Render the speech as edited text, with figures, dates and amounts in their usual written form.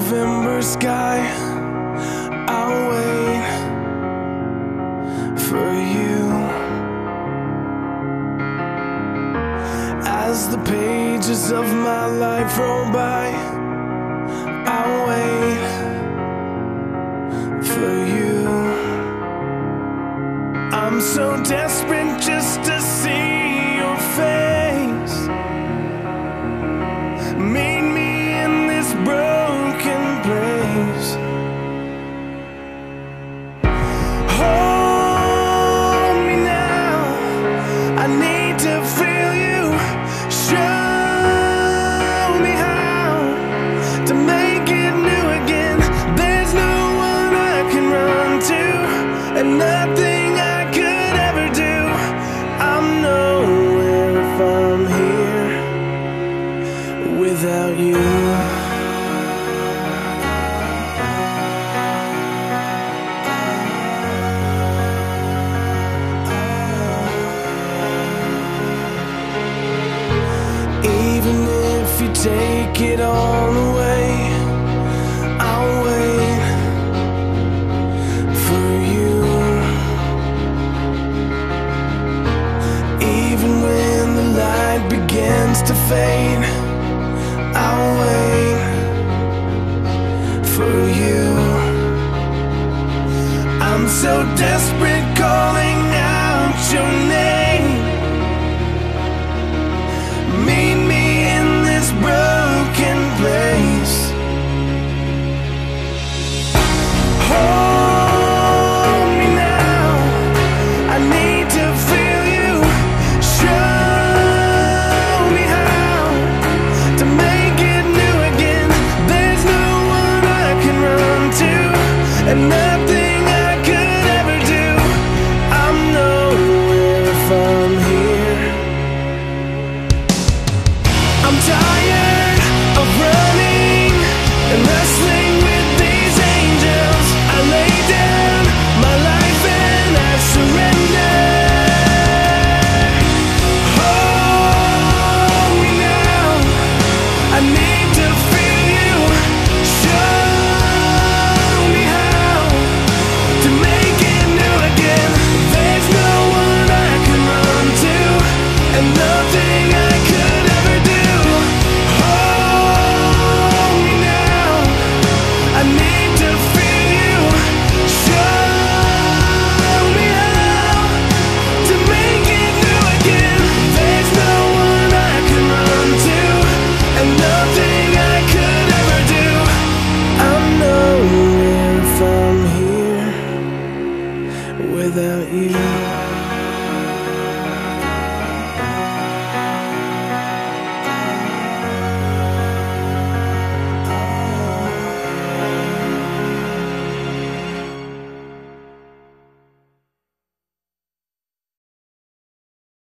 November sky, I'll wait for you. As the pages of my life roll by, I'll wait for you. I'm so desperate just to see your face. Meet me in this broken place. Hold me now, I need to feel you. Show me how to make it new again. There's no one I can run to, and nothing I could ever do. I'm nowhere if I'm here without you. Even if you take it all away, I'll wait for you. Even when the light begins to fade, I'll wait for you. I'm so desperate, calling out your name. Meet me in this broken place. Hold me now, I need to feel you. Show me how to make it new again. There's no one I can run to, and nothing